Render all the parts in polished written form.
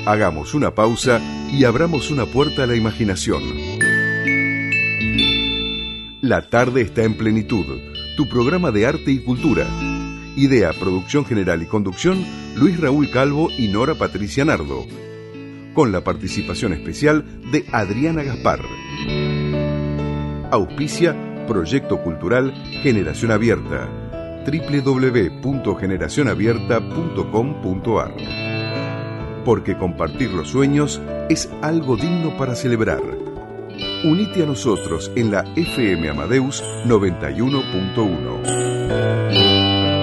Hagamos una pausa y abramos una puerta a la imaginación. La tarde está en plenitud, tu programa de arte y cultura. Idea, producción general y conducción, Luis Raúl Calvo y Nora Patricia Nardo. Con la participación especial de Adriana Gaspar. Auspicia Proyecto Cultural Generación Abierta. www.generacionabierta.com.ar. Porque compartir los sueños es algo digno para celebrar. Unite a nosotros en la FM Amadeus 91.1.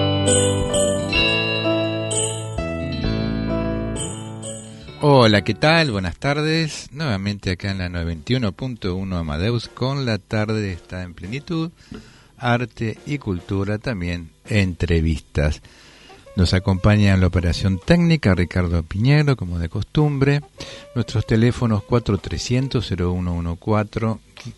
Hola, ¿qué tal? Buenas tardes. Nuevamente acá en la 91.1 Amadeus con La Tarde está en plenitud. Arte y cultura, también entrevistas. Nos acompaña en la operación técnica Ricardo Piñero, como de costumbre. Nuestros teléfonos 4300-0114,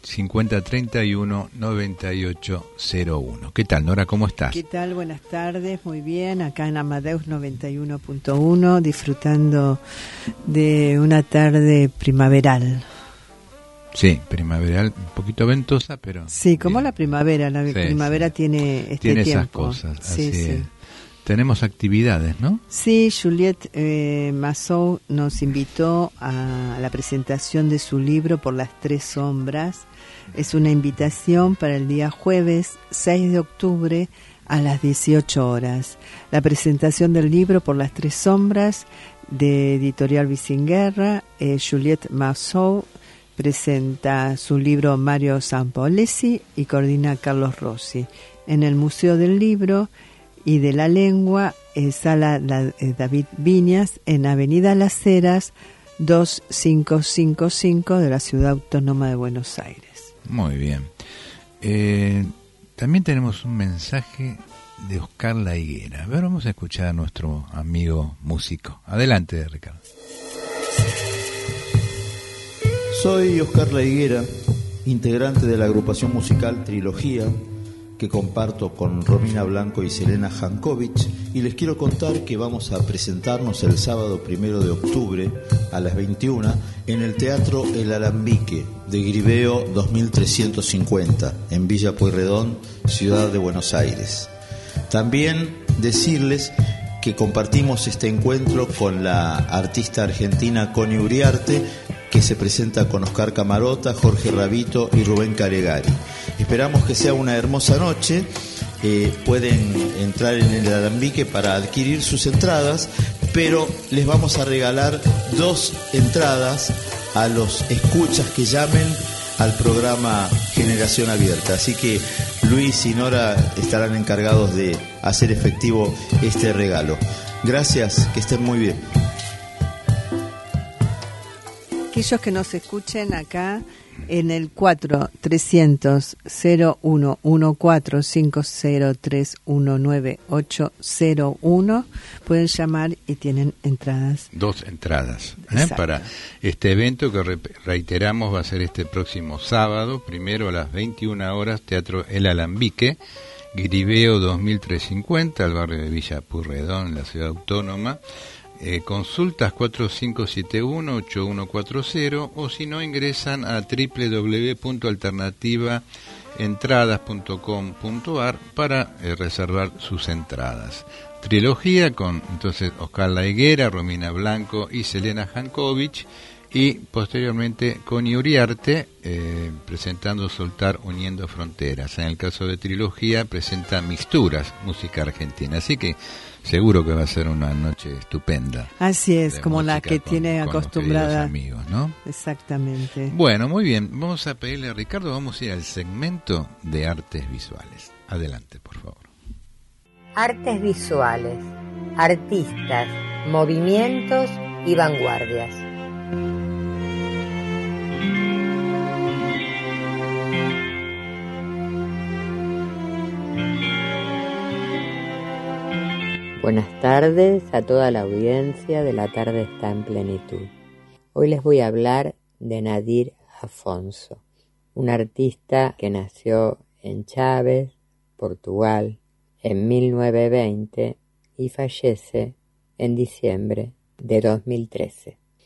5031-9801. ¿Qué tal, Nora? ¿Cómo estás? ¿Qué tal? Buenas tardes, muy bien. Acá en Amadeus 91.1, disfrutando de una tarde primaveral. Sí, primaveral, un poquito ventosa, pero... Sí, como la primavera. La primavera tiene este tiene tiempo. Esas cosas, sí, así sí. es. Tenemos actividades, ¿no? Sí, Juliette Massou nos invitó a la presentación de su libro Por las Tres Sombras. Es una invitación para el día jueves 6 de octubre a las 18 horas. La presentación del libro Por las Tres Sombras de Editorial Vicinguerra. Juliette Massou presenta su libro Mario Sampolesi y coordina Carlos Rossi. En el Museo del Libro y de la Lengua, Sala David Viñas, en Avenida Las Heras, 2555 de la Ciudad Autónoma de Buenos Aires. Muy bien. También tenemos un mensaje de Oscar La Higuera. A ver, vamos a escuchar a nuestro amigo músico. Adelante, Ricardo. Soy Oscar La Higuera, integrante de la agrupación musical Trilogía, que comparto con Romina Blanco y Selena Jankovic, y les quiero contar que vamos a presentarnos el sábado 1 de octubre a las 21 en el Teatro El Alambique de Griveo 2350 en Villa Pueyrredón, Ciudad de Buenos Aires. También decirles que compartimos este encuentro con la artista argentina Connie Uriarte, que se presenta con Oscar Camarota, Jorge Rabito y Rubén Caregari. Esperamos que sea una hermosa noche. Pueden entrar en el Alambique para adquirir sus entradas, pero les vamos a regalar 2 entradas a los escuchas que llamen al programa Generación Abierta. Así que Luis y Nora estarán encargados de hacer efectivo este regalo. Gracias, que estén muy bien. Aquellos que nos escuchen acá en el 4300-114-503-19801 pueden llamar y tienen entradas. 2 entradas para este evento que reiteramos va a ser este próximo sábado, primero a las 21 horas, Teatro El Alambique, Griveo 2350, al barrio de Villa Pueyrredón, en la Ciudad Autónoma. Consultas 4571-8140 o si no ingresan a www.alternativaentradas.com.ar para reservar sus entradas. Trilogía con entonces Oscar La Higuera, Romina Blanco y Selena Jankovic, y posteriormente Connie Uriarte presentando Soltar Uniendo Fronteras. En el caso de Trilogía presenta Mixturas, música argentina, así que seguro que va a ser una noche estupenda. Así es, como la que tiene acostumbrada. Amigos, ¿no? Exactamente. Bueno, muy bien. Vamos a pedirle a Ricardo, vamos a ir al segmento de artes visuales. Adelante, por favor. Artes visuales, artistas, movimientos y vanguardias. Buenas tardes a toda la audiencia de La Tarde está en plenitud. Hoy les voy a hablar de Nadir Afonso, un artista que nació en Chaves, Portugal, en 1920 y fallece en diciembre de 2013.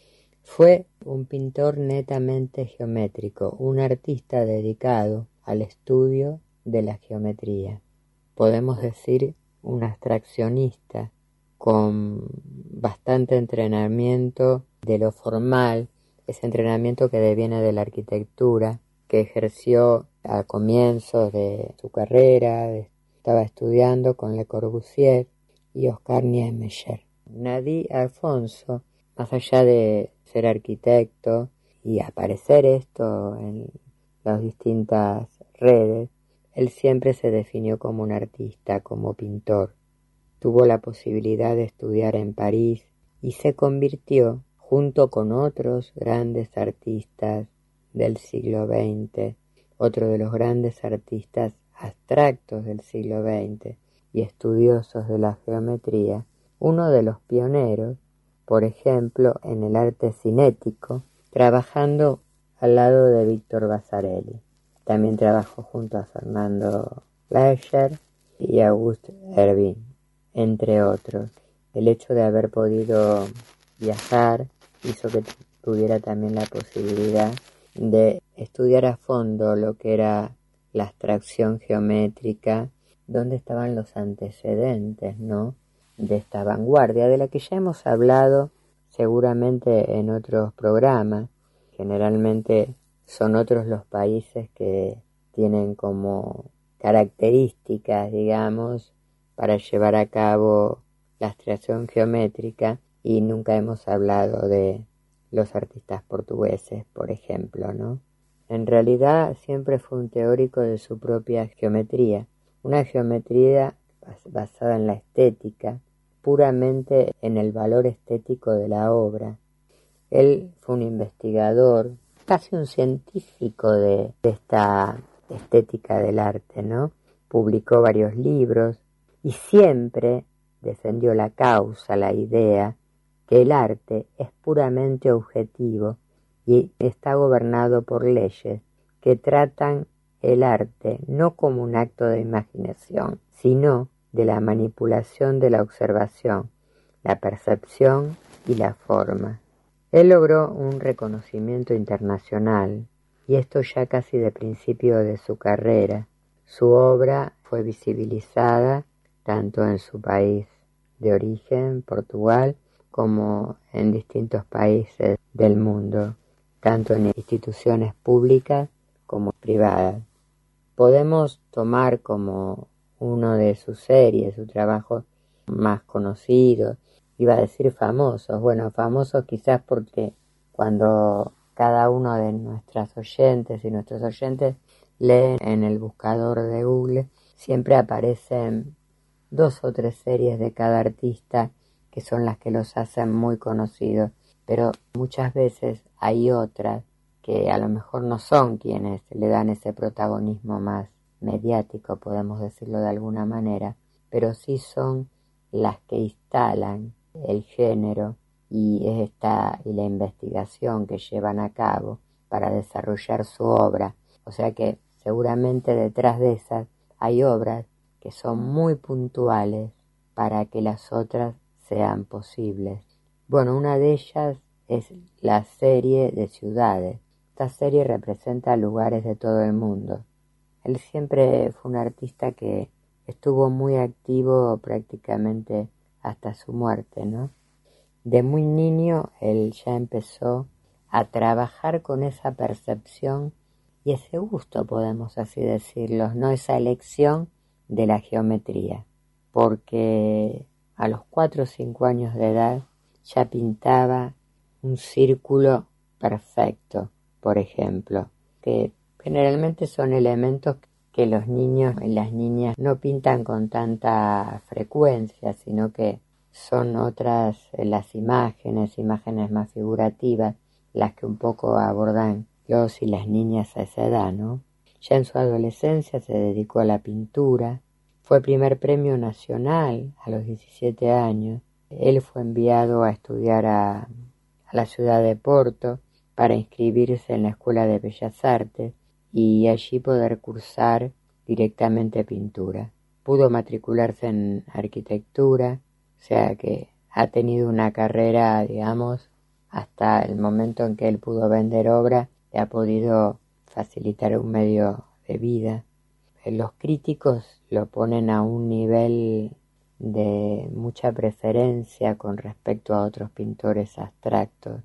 Fue un pintor netamente geométrico, un artista dedicado al estudio de la geometría. Podemos decir un abstraccionista con bastante entrenamiento de lo formal, ese entrenamiento que deviene de la arquitectura, que ejerció a comienzos de su carrera, estaba estudiando con Le Corbusier y Oscar Niemeyer. Nadir Alfonso, más allá de ser arquitecto y aparecer esto en las distintas redes, él siempre se definió como un artista, como pintor. Tuvo la posibilidad de estudiar en París y se convirtió, junto con otros grandes artistas del siglo XX, otro de los grandes artistas abstractos del siglo XX y estudiosos de la geometría, uno de los pioneros, por ejemplo, en el arte cinético, trabajando al lado de Víctor Vasarely. También trabajó junto a Fernando Lecher y Auguste Hervin, entre otros. El hecho de haber podido viajar hizo que tuviera también la posibilidad de estudiar a fondo lo que era la abstracción geométrica, dónde estaban los antecedentes, ¿no?, de esta vanguardia, de la que ya hemos hablado seguramente en otros programas. Generalmente son otros los países que tienen como características, digamos, para llevar a cabo la abstracción geométrica, y nunca hemos hablado de los artistas portugueses, por ejemplo, ¿no? En realidad siempre fue un teórico de su propia geometría, una geometría basada en la estética, puramente en el valor estético de la obra. Él fue un investigador, casi un científico de esta estética del arte, ¿no? Publicó varios libros y siempre defendió la causa, la idea que el arte es puramente objetivo y está gobernado por leyes que tratan el arte no como un acto de imaginación, sino de la manipulación de la observación, la percepción y la forma. Él logró un reconocimiento internacional, y esto ya casi de principio de su carrera. Su obra fue visibilizada tanto en su país de origen, Portugal, como en distintos países del mundo, tanto en instituciones públicas como privadas. Podemos tomar como uno de sus series, su trabajo más conocido, iba a decir famosos, bueno, famosos quizás porque cuando cada uno de nuestras oyentes y nuestros oyentes leen en el buscador de Google, siempre aparecen 2 o 3 series de cada artista que son las que los hacen muy conocidos, pero muchas veces hay otras que a lo mejor no son quienes le dan ese protagonismo más mediático, podemos decirlo de alguna manera, pero sí son las que instalan el género y la investigación que llevan a cabo para desarrollar su obra. O sea que seguramente detrás de esas hay obras que son muy puntuales para que las otras sean posibles. Bueno, una de ellas es la serie de ciudades. Esta serie representa lugares de todo el mundo. Él siempre fue un artista que estuvo muy activo prácticamente hasta su muerte, ¿no? De muy niño él ya empezó a trabajar con esa percepción y ese gusto, podemos así decirlo, ¿no? Esa elección de la geometría, porque a los 4 o 5 años de edad ya pintaba un círculo perfecto, por ejemplo, que generalmente son elementos que los niños y las niñas no pintan con tanta frecuencia, sino que son otras las imágenes más figurativas, las que un poco abordan los y las niñas a esa edad, ¿no? Ya en su adolescencia se dedicó a la pintura, fue primer premio nacional a los 17 años. Él fue enviado a estudiar a la ciudad de Porto para inscribirse en la Escuela de Bellas Artes y allí poder cursar directamente pintura. Pudo matricularse en arquitectura, o sea que ha tenido una carrera, digamos, hasta el momento en que él pudo vender obra, le ha podido facilitar un medio de vida. Los críticos lo ponen a un nivel de mucha preferencia con respecto a otros pintores abstractos.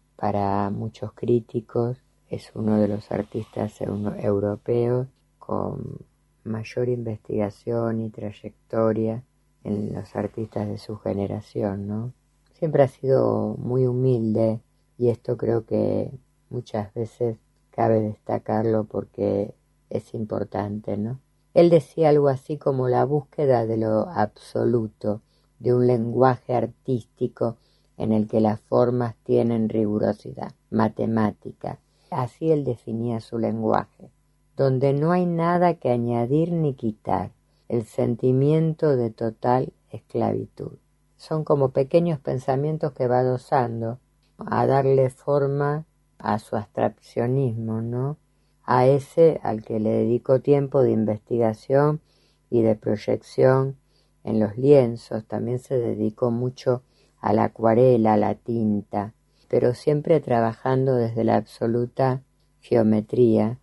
Para muchos críticos es uno de los artistas europeos con mayor investigación y trayectoria en los artistas de su generación, ¿no? Siempre ha sido muy humilde y esto creo que muchas veces cabe destacarlo porque es importante, ¿no? Él decía algo así como la búsqueda de lo absoluto, de un lenguaje artístico en el que las formas tienen rigurosidad, matemática. Así él definía su lenguaje, donde no hay nada que añadir ni quitar, el sentimiento de total esclavitud. Son como pequeños pensamientos que va dosando a darle forma a su abstraccionismo, ¿no? A ese al que le dedicó tiempo de investigación y de proyección en los lienzos. También se dedicó mucho a la acuarela, a la tinta, pero siempre trabajando desde la absoluta geometría,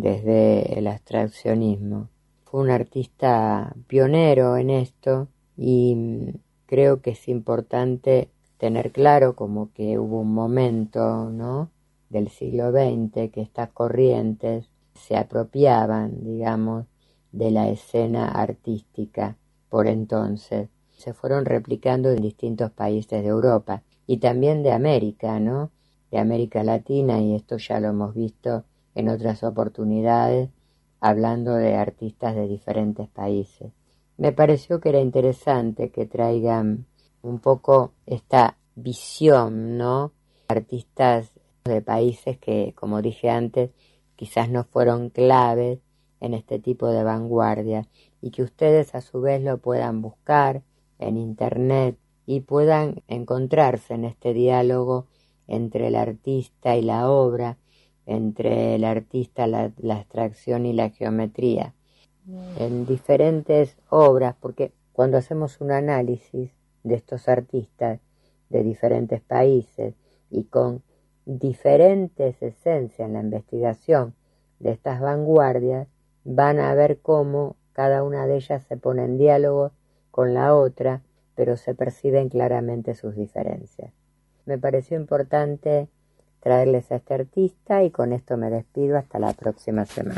desde el abstraccionismo. Fue un artista pionero en esto y creo que es importante tener claro como que hubo un momento, ¿no?, del siglo XX que estas corrientes se apropiaban, digamos, de la escena artística por entonces. Se fueron replicando en distintos países de Europa y también de América, ¿no?, de América Latina, y esto ya lo hemos visto en otras oportunidades, hablando de artistas de diferentes países. Me pareció que era interesante que traigan un poco esta visión, ¿no? Artistas de países que, como dije antes, quizás no fueron claves en este tipo de vanguardia, y que ustedes a su vez lo puedan buscar en internet y puedan encontrarse en este diálogo entre el artista y la obra, entre el artista, la abstracción y la geometría, en diferentes obras, porque cuando hacemos un análisis de estos artistas de diferentes países y con diferentes esencias en la investigación de estas vanguardias, van a ver cómo cada una de ellas se pone en diálogo con la otra, pero se perciben claramente sus diferencias. Me pareció importante traerles a este artista y con esto me despido hasta la próxima semana.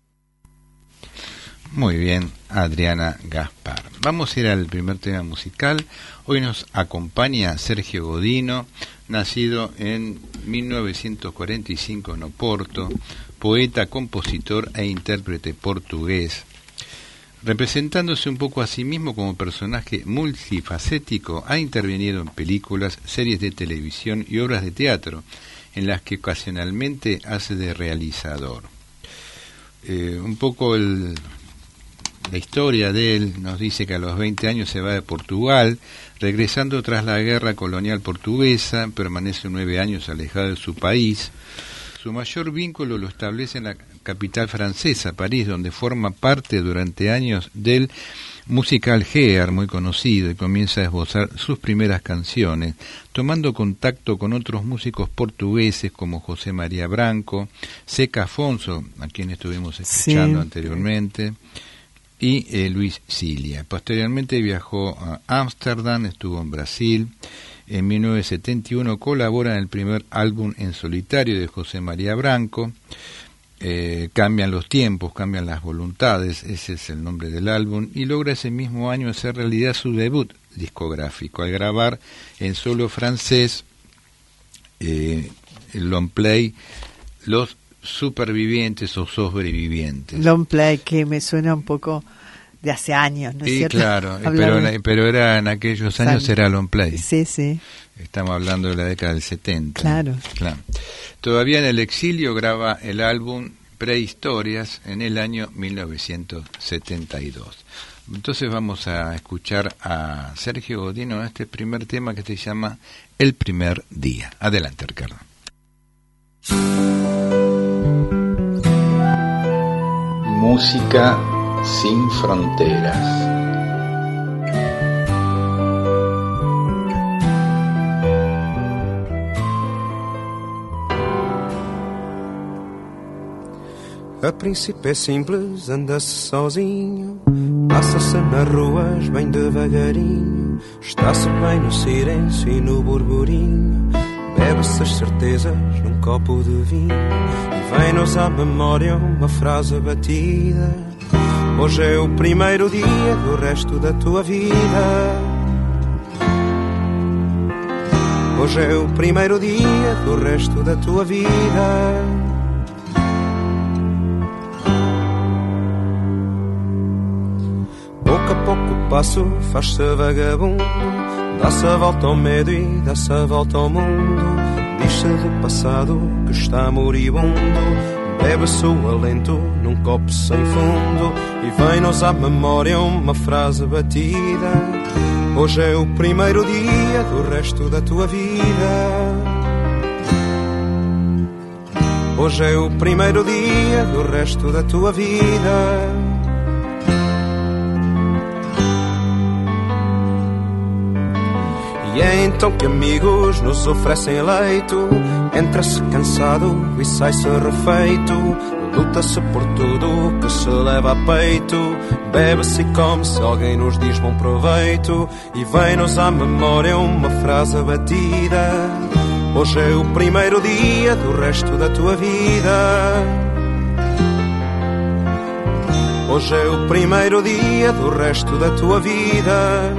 Muy bien, Adriana Gaspar. Vamos a ir al primer tema musical. Hoy nos acompaña Sergio Godino, nacido en 1945 en Oporto, poeta, compositor e intérprete portugués. Representándose un poco a sí mismo como personaje multifacético, ha intervenido en películas, series de televisión y obras de teatro, en las que ocasionalmente hace de realizador. Un poco la historia de él nos dice que a los 20 años se va de Portugal, regresando tras la guerra colonial portuguesa, permanece 9 años alejado de su país. Su mayor vínculo lo establece en la capital francesa, París, donde forma parte durante años del musical Hair, muy conocido, y comienza a esbozar sus primeras canciones, tomando contacto con otros músicos portugueses como José María Branco, Zeca Afonso, a quien estuvimos escuchando anteriormente, y Luis Cilia. Posteriormente viajó a Ámsterdam, estuvo en Brasil. En 1971 colabora en el primer álbum en solitario de José María Branco. Cambian los tiempos, cambian las voluntades, ese es el nombre del álbum, y logra ese mismo año hacer realidad su debut discográfico al grabar en solo francés el long play Los Supervivientes o Sobrevivientes. Long play, que me suena un poco de hace años, ¿no es cierto? Claro, pero era en aquellos años era long play. Sí, sí. Estamos hablando de la década del 70. Claro. Todavía en el exilio graba el álbum Prehistorias en el año 1972. Entonces vamos a escuchar a Sergio Godino este primer tema que se llama El primer día. Adelante, Ricardo. Música sin fronteras. A princípio é simples, anda-se sozinho, passa-se nas ruas bem devagarinho, está-se bem no silêncio e no burburinho, bebe-se as certezas num copo de vinho e vem-nos à memória uma frase batida: hoje é o primeiro dia do resto da tua vida. Hoje é o primeiro dia do resto da tua vida. Pouco a pouco o passo faz-se vagabundo, dá-se a volta ao medo e dá-se a volta ao mundo. Diz-se do passado que está moribundo, bebe-se o alento num copo sem fundo e vem-nos à memória uma frase batida: hoje é o primeiro dia do resto da tua vida. Hoje é o primeiro dia do resto da tua vida. E é então que amigos nos oferecem leito, entra-se cansado e sai-se refeito, luta-se por tudo que se leva a peito, bebe-se e come-se, alguém nos diz bom proveito e vem-nos à memória uma frase batida: hoje é o primeiro dia do resto da tua vida. Hoje é o primeiro dia do resto da tua vida.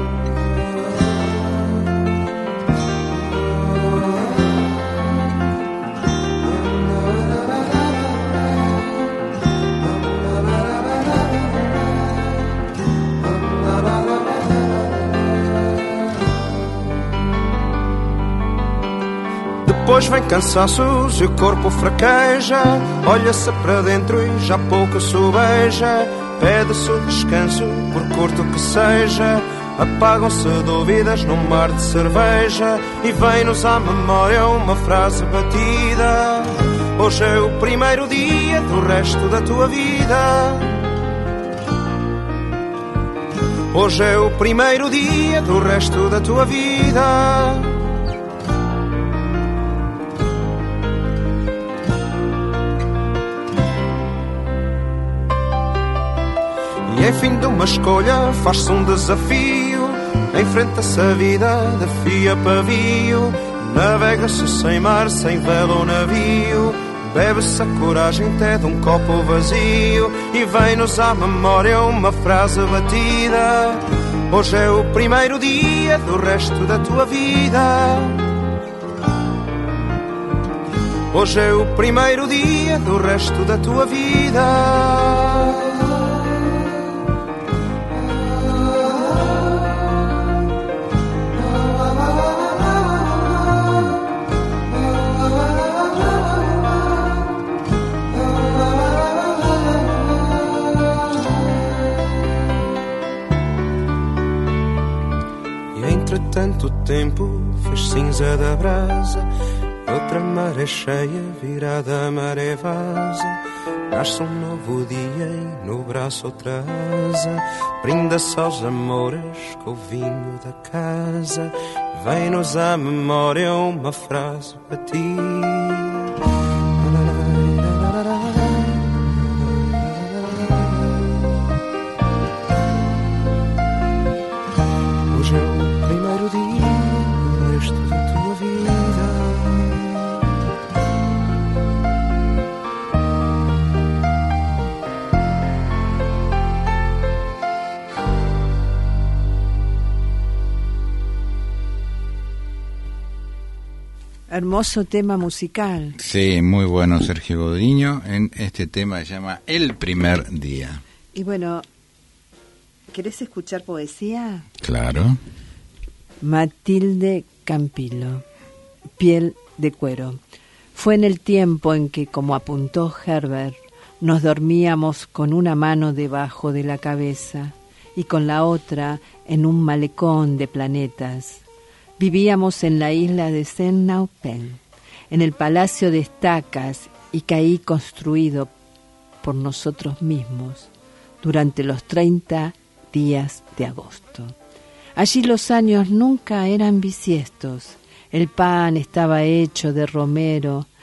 Depois vem cansaços e o corpo fraqueja, olha-se para dentro e já pouco sobeja, pede-se o descanso, por curto que seja, apagam-se dúvidas num mar de cerveja e vem-nos à memória uma frase batida: hoje é o primeiro dia do resto da tua vida. Hoje é o primeiro dia do resto da tua vida. E em fim de uma escolha faz-se um desafio, enfrenta-se a vida de fio a pavio, navega-se sem mar, sem vela ou navio, bebe-se a coragem até de um copo vazio e vem-nos à memória uma frase batida: hoje é o primeiro dia do resto da tua vida. Hoje é o primeiro dia do resto da tua vida. Tanto tempo fez cinza da brasa, outra maré cheia virada a maré vaza, nasce um novo dia e no braço outra asa, brinda-se aos amores com o vinho da casa, vem-nos à memória uma frase batida: hoje é o primeiro dia do resto da tua vida. Hermoso tema musical. Sí, muy bueno, Sergio Godiño. En este tema se llama El primer día. Y bueno, ¿querés escuchar poesía? Claro. Matilde Campillo, Piel de cuero. Fue en el tiempo en que, como apuntó Herbert, nos dormíamos con una mano debajo de la cabeza y con la otra en un malecón de planetas. Vivíamos en la isla de Saint-Naupel, en el palacio de estacas y caí construido por nosotros mismos durante los 30 días de agosto. Allí los años nunca eran bisiestos, el pan estaba hecho de romero,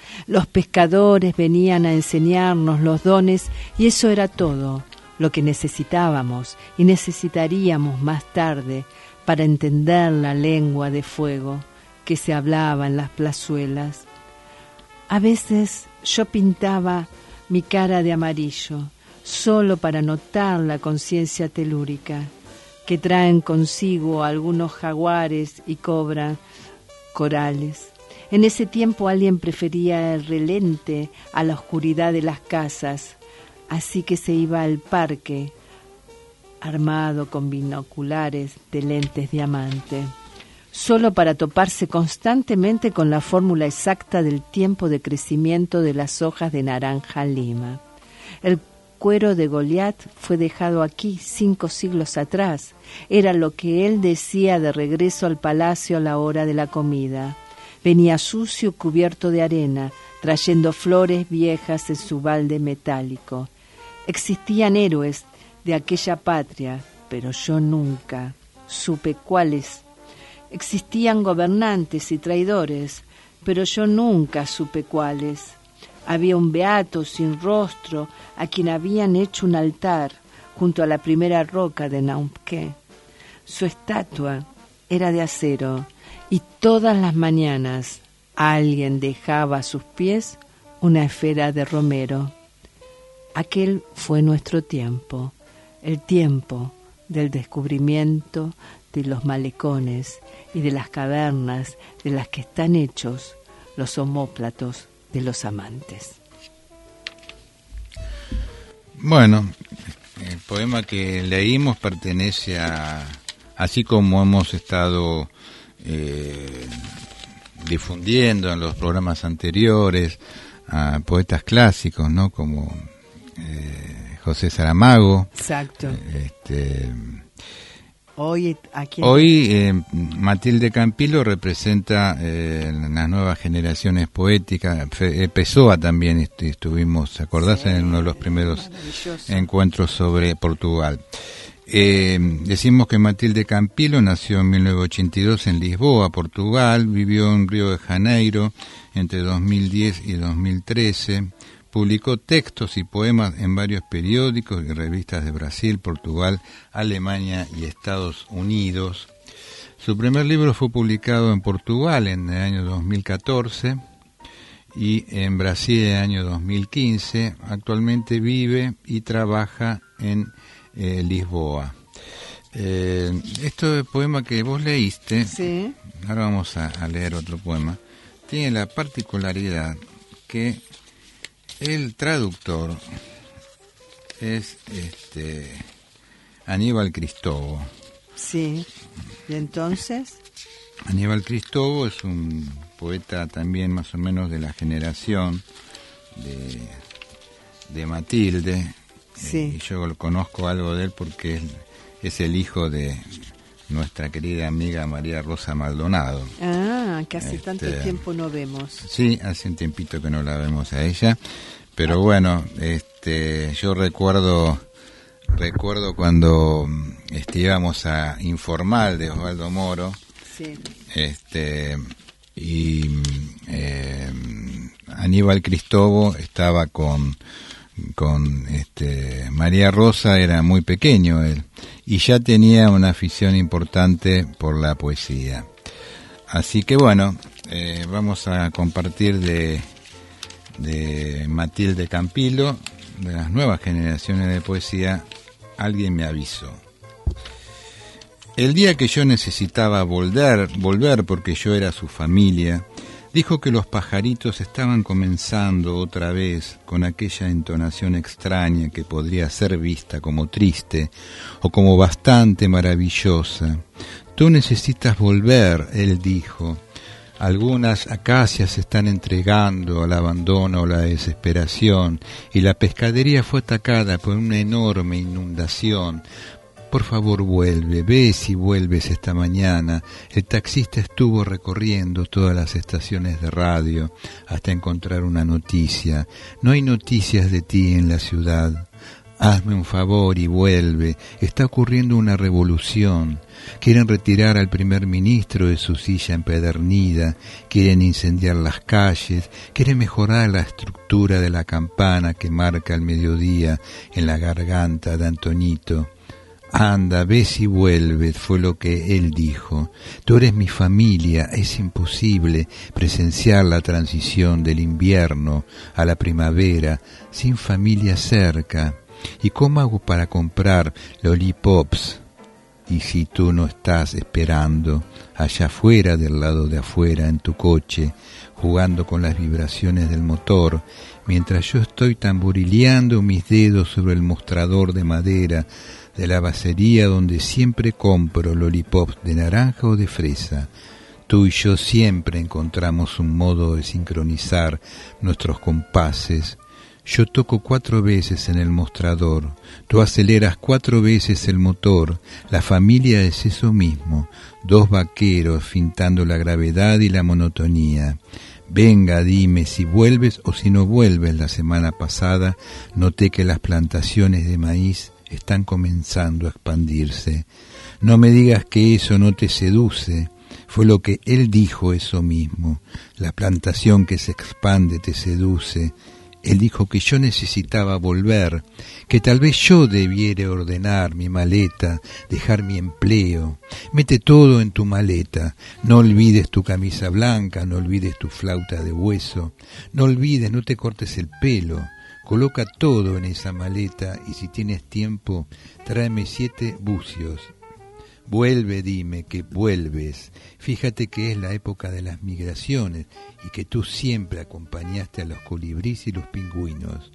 Los pescadores venían a enseñarnos los dones y eso era todo lo que necesitábamos y necesitaríamos más tarde para entender la lengua de fuego que se hablaba en las plazuelas. A veces yo pintaba mi cara de amarillo, solo para notar la conciencia telúrica que traen consigo algunos jaguares y cobran corales. En ese tiempo alguien prefería el relente a la oscuridad de las casas, así que se iba al parque armado con binoculares de lentes diamante, solo para toparse constantemente con la fórmula exacta del tiempo de crecimiento de las hojas de naranja lima. El cuero de Goliat fue dejado aquí 5 siglos atrás. Era lo que él decía de regreso al palacio a la hora de la comida. Venía sucio, cubierto de arena, trayendo flores viejas en su balde metálico. Existían héroes de aquella patria, pero yo nunca supe cuáles. Existían gobernantes y traidores, pero yo nunca supe cuáles. Había un beato sin rostro a quien habían hecho un altar junto a la primera roca de Naumpke. Su estatua era de acero y todas las mañanas alguien dejaba a sus pies una esfera de romero. Aquel fue nuestro tiempo, el tiempo del descubrimiento de los malecones y de las cavernas de las que están hechos los omóplatos de los amantes. Bueno, el poema que leímos pertenece a, así como hemos estado difundiendo en los programas anteriores, a poetas clásicos, ¿no? Como José Saramago. Exacto. Hoy Matilde Campilo representa las nuevas generaciones poéticas. Pessoa también estuvimos, ¿acordás? Sí, en uno de los primeros encuentros sobre Portugal. Decimos que Matilde Campilo nació en 1982 en Lisboa, Portugal, vivió en Río de Janeiro entre 2010 y 2013, publicó textos y poemas en varios periódicos y revistas de Brasil, Portugal, Alemania y Estados Unidos. Su primer libro fue publicado en Portugal en el año 2014 y en Brasil en el año 2015. Actualmente vive y trabaja en Lisboa. Este poema que vos leíste, sí. Ahora vamos a leer otro poema, tiene la particularidad que el traductor es Aníbal Cristóvão. Sí, ¿y entonces? Aníbal Cristóvão es un poeta también más o menos de la generación de Matilde. Sí. Y yo conozco algo de él porque es el hijo de nuestra querida amiga María Rosa Maldonado. Ah, que hace tanto tiempo no vemos. Sí, hace un tiempito que no la vemos a ella, pero bueno, yo recuerdo cuando íbamos a Informal de Osvaldo Moro. Sí. Y Aníbal Cristóvão estaba con María Rosa, era muy pequeño él, y ya tenía una afición importante por la poesía. Así que bueno, vamos a compartir de Matilde Campilo, de las nuevas generaciones de poesía, Alguien me avisó. El día que yo necesitaba volver porque yo era su familia, dijo que los pajaritos estaban comenzando otra vez con aquella entonación extraña que podría ser vista como triste o como bastante maravillosa. Tú necesitas volver, él dijo. Algunas acacias se están entregando al abandono o la desesperación y la pescadería fue atacada por una enorme inundación. Por favor vuelve, ve si vuelves esta mañana. El taxista estuvo recorriendo todas las estaciones de radio hasta encontrar una noticia. No hay noticias de ti en la ciudad. Hazme un favor y vuelve. Está ocurriendo una revolución. Quieren retirar al primer ministro de su silla empedernida, quieren incendiar las calles, quieren mejorar la estructura de la campana que marca el mediodía en la garganta de Antonito. Anda, ves y vuelves, fue lo que él dijo. Tú eres mi familia, es imposible presenciar la transición del invierno a la primavera sin familia cerca. ¿Y cómo hago para comprar lollipops? Y si tú no estás esperando, allá afuera, del lado de afuera, en tu coche, jugando con las vibraciones del motor, mientras yo estoy tamborileando mis dedos sobre el mostrador de madera de la basería donde siempre compro lollipops de naranja o de fresa. Tú y yo siempre encontramos un modo de sincronizar nuestros compases. Yo toco 4 veces en el mostrador, tú aceleras 4 veces el motor. La familia es eso mismo, 2 vaqueros fintando la gravedad y la monotonía. Venga, dime si vuelves o si no vuelves. La semana pasada noté que las plantaciones de maíz están comenzando a expandirse. No me digas que eso no te seduce. Fue lo que él dijo, eso mismo. La plantación que se expande te seduce. Él dijo que yo necesitaba volver, que tal vez yo debiera ordenar mi maleta, dejar mi empleo. Mete todo en tu maleta, no olvides tu camisa blanca, no olvides tu flauta de hueso, no olvides, no te cortes el pelo. Coloca todo en esa maleta y si tienes tiempo, tráeme 7 bucios. Vuelve, dime que vuelves. Fíjate que es la época de las migraciones y que tú siempre acompañaste a los colibríes y los pingüinos.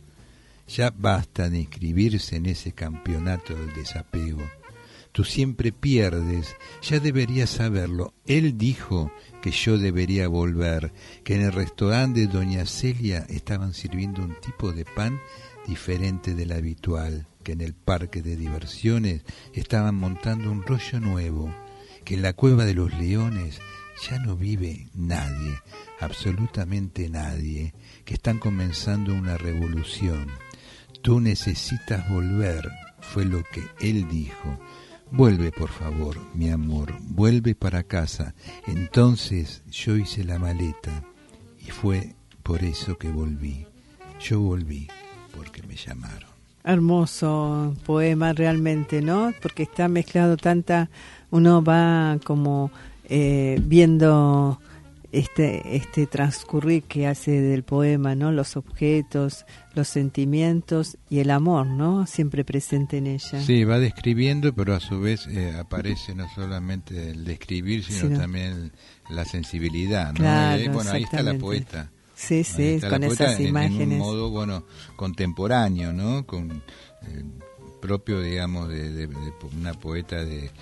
Ya basta de inscribirse en ese campeonato del desapego. Tú siempre pierdes, ya deberías saberlo. Él dijo que yo debería volver, que en el restaurante de Doña Celia estaban sirviendo un tipo de pan diferente del habitual, que en el parque de diversiones estaban montando un rollo nuevo, que en la cueva de los leones ya no vive nadie, absolutamente nadie, que están comenzando una revolución. Tú necesitas volver, fue lo que él dijo. Vuelve, por favor, mi amor, vuelve para casa. Entonces yo hice la maleta y fue por eso que volví. Yo volví porque me llamaron. Hermoso poema realmente, ¿no? Porque está mezclado uno va como viendo este transcurrir que hace del poema, ¿no? Los objetos, los sentimientos y el amor, ¿no? Siempre presente en ella. Sí, va describiendo, pero a su vez aparece no solamente el describir, sino también la sensibilidad, ¿no? Claro, bueno, ahí está la poeta. Sí, con esas imágenes. En un modo, contemporáneo, ¿no? Con propio, digamos, de una poeta de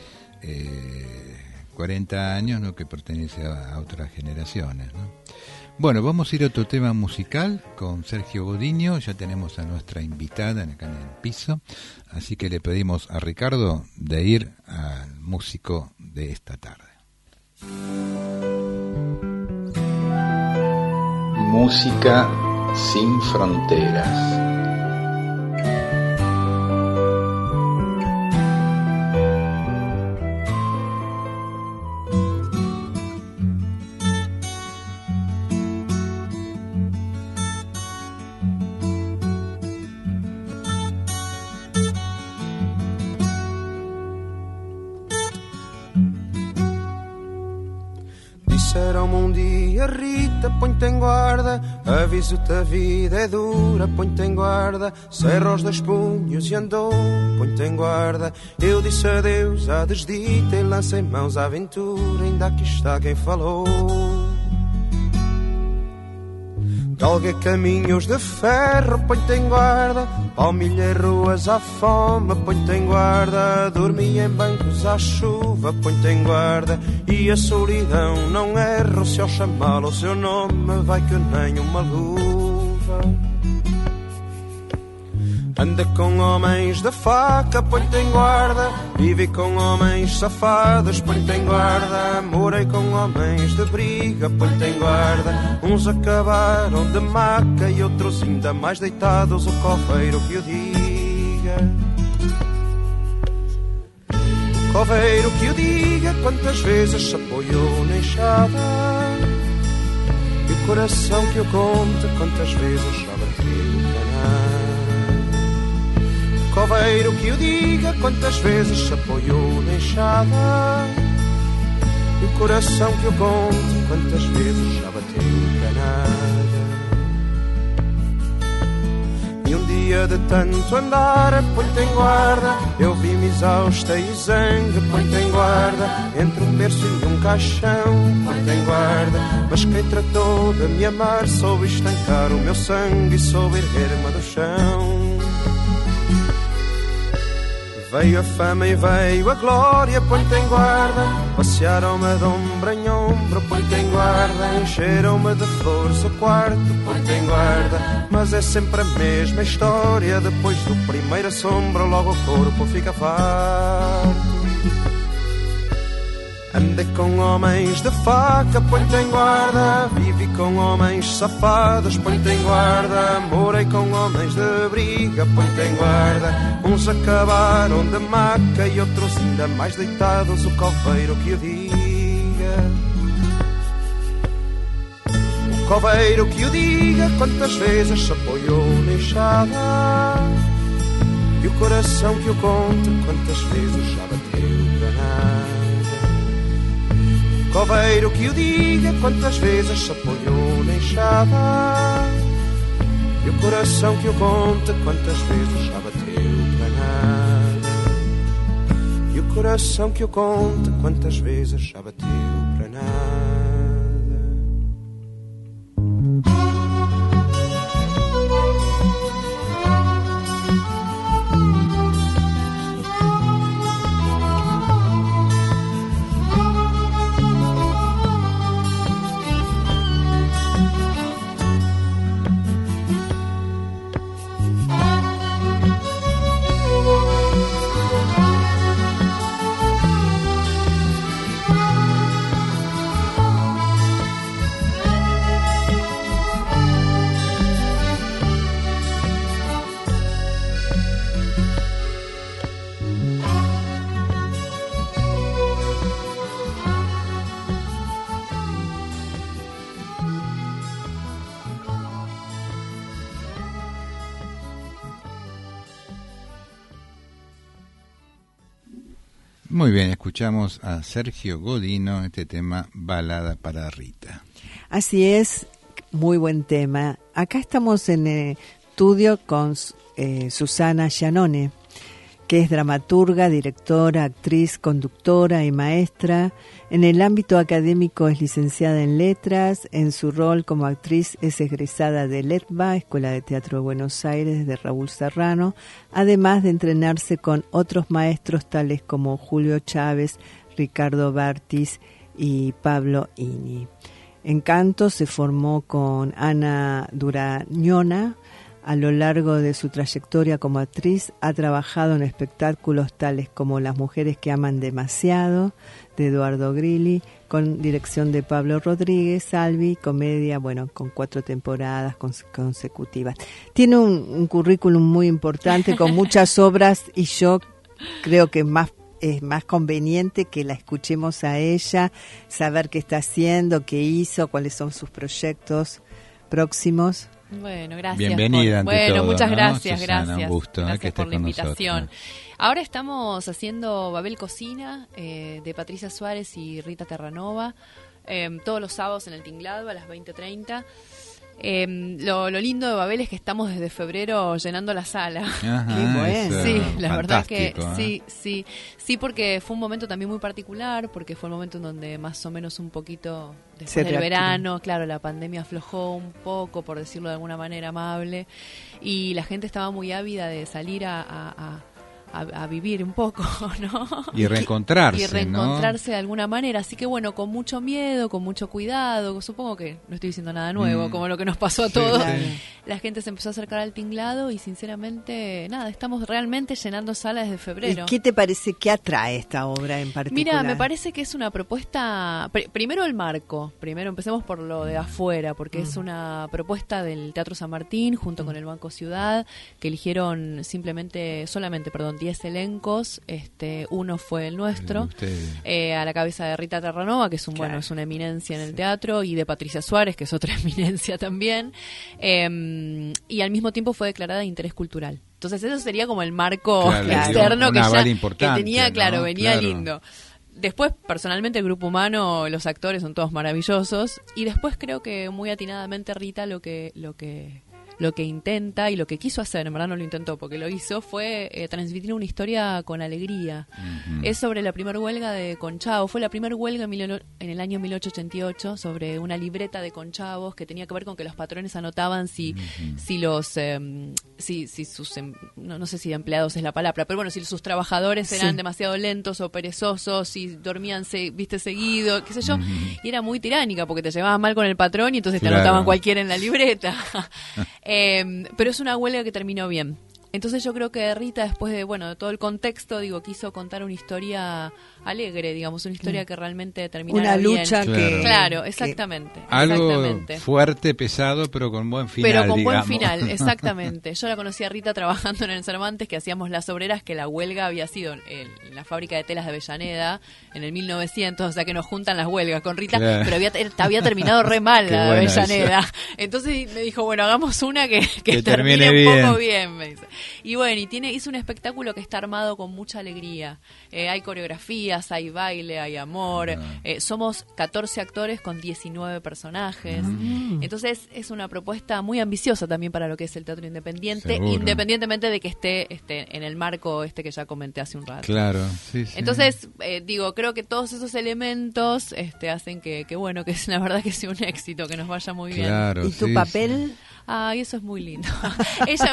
40 años, ¿no? Que pertenece a otras generaciones, ¿no? Bueno, vamos a ir a otro tema musical con Sergio Godiño. Ya tenemos a nuestra invitada acá en el piso, así que le pedimos a Ricardo de ir al músico de esta tarde. Música sin fronteras. Disseram-me um dia, Rita, põe-te em guarda, aviso-te, a vida é dura, põe-te em guarda, cerra os 2 punhos e andou, põe-te em guarda. Eu disse adeus à desdita e lancei mãos à aventura, ainda aqui está quem falou. Galguei caminhos de ferro, põe-te em guarda, palmilhei ruas à fome, põe-te em guarda, dormi em bancos à chuva, põe-te em guarda, e a solidão não erro, se ao chamá-lo o seu nome, vai que nem uma luva. Anda com homens de faca, põe-te em guarda, vivi com homens safados, põe-te em guarda, morei com homens de briga, põe-te em guarda. Uns acabaram de maca e outros ainda mais deitados, o coveiro que o diga. Coveiro que o diga quantas vezes se apoiou na enxada, e o coração que o conte quantas vezes já bateu o canar. Coveiro que o diga quantas vezes se apoiou na enxada, e o coração que o conte quantas vezes já bateu o canar. E um dia de tanto andar, põe-te em guarda, eu vi-me exausta e zangue, põe-te em guarda, entre um berço e um caixão, põe-te em guarda, mas quem tratou de me amar soube estancar o meu sangue e soube erguer-me do chão. Veio a fama e veio a glória, põe-te em guarda, passearam-me de ombro em ombro, põe-te em guarda, encheram-me de flores o quarto, põe-te em guarda, mas é sempre a mesma história, depois do primeiro assombro logo o corpo fica farto. Andei com homens de faca, põe-te em guarda, vivi com homens safados, põe-te em guarda, morei com homens de briga, põe-te em guarda, uns acabaram de maca e outros ainda mais deitados, o coveiro que o diga. O coveiro que o diga quantas vezes se apoiou na enxada, e o coração que o conte quantas vezes já bateu granada. Coveiro que o diga quantas vezes se apoiou na enxada, e o coração que o conte quantas vezes já bateu granada. E o coração que o conte quantas vezes já bateu granada. Muy bien, escuchamos a Sergio Godino, este tema Balada para Rita. Así es, muy buen tema. Acá estamos en el estudio con Susana Giannone, que es dramaturga, directora, actriz, conductora y maestra. En el ámbito académico es licenciada en letras. En su rol como actriz es egresada del ETBA, Escuela de Teatro de Buenos Aires, de Raúl Serrano, además de entrenarse con otros maestros tales como Julio Chávez, Ricardo Bartis y Pablo Ini. En canto se formó con Ana Durañona. A lo largo de su trayectoria como actriz ha trabajado en espectáculos tales como Las mujeres que aman demasiado, de Eduardo Grilli, con dirección de Pablo Rodríguez Salvi, comedia, bueno, con 4 temporadas consecutivas. Tiene un currículum muy importante con muchas obras y yo creo que es más conveniente que la escuchemos a ella, saber qué está haciendo, qué hizo, cuáles son sus proyectos próximos. Bueno, gracias. Bienvenida ante todo, muchas ¿no? gracias, Susana, gracias. Un gusto, gracias que estés por la con invitación. nosotros. Ahora estamos haciendo Babel Cocina de Patricia Suárez y Rita Terranova, todos los sábados en el Tinglado a las 20:30. Lo lindo de Babel es que estamos desde febrero llenando la sala. Ajá, Qué bueno. Sí, la verdad que fantástico, sí, porque fue un momento también muy particular, porque fue el momento en donde más o menos un poquito Se después del reactivó. verano, claro, la pandemia aflojó un poco, por decirlo de alguna manera amable, y la gente estaba muy ávida de salir a a vivir un poco, ¿no? Y reencontrarse, Y reencontrarse ¿no? de alguna manera. Así que bueno, con mucho miedo, con mucho cuidado, supongo que no estoy diciendo nada nuevo, como lo que nos pasó a todos. Sí. La gente se empezó a acercar al tinglado y sinceramente, nada, estamos realmente llenando salas desde febrero. ¿Y qué te parece que atrae esta obra en particular? Mira, me parece que es una propuesta, primero el marco, primero empecemos por lo de afuera, porque es una propuesta del Teatro San Martín junto con el Banco Ciudad, que eligieron solamente 10 elencos, uno fue el nuestro, a la cabeza de Rita Terranova, que es es una eminencia en el teatro, y de Patricia Suárez, que es otra eminencia también, y al mismo tiempo fue declarada de interés cultural. Entonces eso sería como el marco externo que tenía, ¿no? venía lindo. Después, personalmente, el grupo humano, los actores son todos maravillosos, y después creo que muy atinadamente Rita lo que intenta y lo que quiso hacer, en verdad no lo intentó porque lo hizo, fue transmitir una historia con alegría. Uh-huh. Es sobre la primera huelga de Conchavos, fue la primera huelga en el año 1888 sobre una libreta de conchavos que tenía que ver con que los patrones anotaban si sus no sé si empleados es la palabra, pero bueno, si sus trabajadores eran demasiado lentos o perezosos, si dormían seguido, qué sé yo, y era muy tiránica porque te llevabas mal con el patrón y entonces te anotaban cualquiera en la libreta. Pero es una huelga que terminó bien. Entonces yo creo que Rita, después de todo el contexto, quiso contar una historia alegre, digamos, una historia que realmente terminara bien. Una lucha que... Claro, exactamente. Algo fuerte, pesado, pero con buen final, Pero con digamos. buen final, exactamente. Yo la conocí a Rita trabajando en el Cervantes, que hacíamos Las Obreras, que la huelga había sido en la fábrica de telas de Avellaneda, en el 1900, o sea que nos juntan las huelgas con Rita, pero había terminado re mal la de Avellaneda. Eso. Entonces me dijo, hagamos una que termine un poco bien, me dice. Y hizo un espectáculo que está armado con mucha alegría. Hay coreografías, hay baile, hay amor. Somos 14 actores con 19 personajes. Entonces es una propuesta muy ambiciosa también para lo que es el teatro independiente, independientemente de que esté en el marco que ya comenté hace un rato. Claro, sí. Entonces, creo que todos esos elementos hacen que la verdad que sea un éxito, que nos vaya muy bien. ¿Y tu papel? Ay, eso es muy lindo. Ella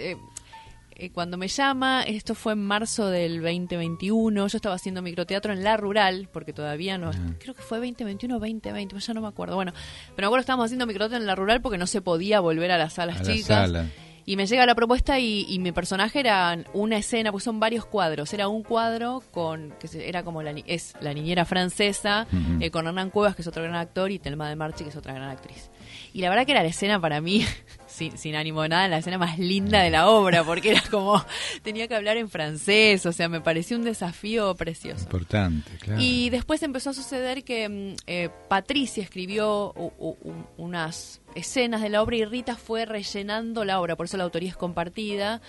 cuando me llama, esto fue en marzo del 2021, yo estaba haciendo microteatro en La Rural, porque todavía no, creo que fue 2021 o 2020, ya no me acuerdo. Bueno, pero me acuerdo que estábamos haciendo microteatro en La Rural porque no se podía volver a las salas chicas. Y me llega la propuesta y mi personaje era una escena, pues son varios cuadros. Era un cuadro era como la niñera francesa, con Hernán Cuevas, que es otro gran actor, y Telma de Marchi, que es otra gran actriz. Y la verdad que era la escena para mí, sin ánimo de nada, la escena más linda de la obra, porque era como, tenía que hablar en francés, o sea, me pareció un desafío precioso. Importante, claro. Y después empezó a suceder que Patricia escribió unas escenas de la obra y Rita fue rellenando la obra, por eso la autoría es compartida,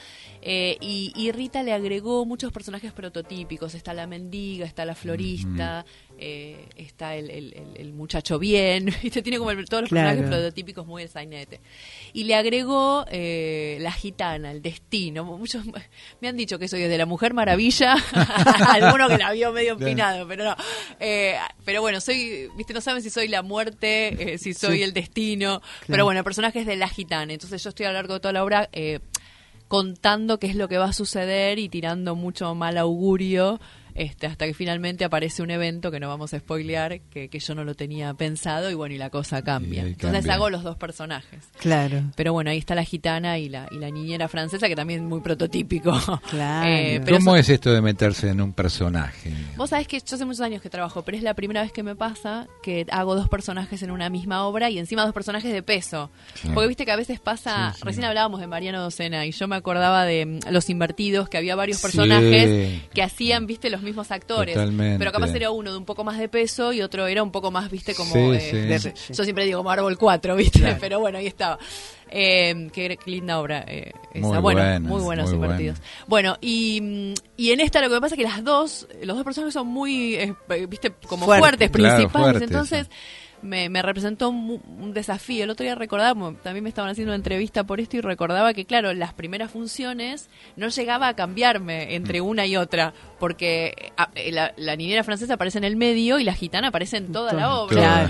y Rita le agregó muchos personajes prototípicos. Está la mendiga, está la florista, está el muchacho bien, ¿viste? Tiene como todos los personajes prototípicos muy del sainete. Y le agregó la gitana, el destino. Muchos me han dicho que soy desde la Mujer Maravilla, alguno que la vio medio empinado, pero no. Pero bueno, no saben si soy la muerte, si soy el destino. Pero bueno, el personaje es de la gitana. Entonces yo estoy a lo largo de toda la obra contando qué es lo que va a suceder y tirando mucho mal augurio, hasta que finalmente aparece un evento que no vamos a spoilear, que yo no lo tenía pensado, y la cosa cambia. Entonces hago los dos personajes. Claro. Pero bueno, ahí está la gitana y la niñera francesa, que también es muy prototípico. Claro. ¿Cómo es esto de meterse en un personaje? Vos sabés que yo hace muchos años que trabajo, pero es la primera vez que me pasa que hago dos personajes en una misma obra, y encima dos personajes de peso. Claro. Porque viste que a veces pasa, recién hablábamos de Mariano Docena, y yo me acordaba de Los Invertidos, que había varios personajes que hacían, viste, los mismos actores. Totalmente. Pero capaz era uno de un poco más de peso y otro era un poco más, viste, como yo siempre digo como Árbol 4, viste, pero bueno, ahí estaba. Qué linda obra esa. Muy buenos Invertidos. Bueno, y en esta lo que pasa es que los dos personajes son muy viste, como fuertes principales, fuertes, entonces me representó un desafío. El otro día recordaba, también me estaban haciendo una entrevista por esto, y recordaba que claro, las primeras funciones no llegaba a cambiarme entre una y otra, porque la niñera francesa aparece en el medio y la gitana aparece en toda la obra. Claro.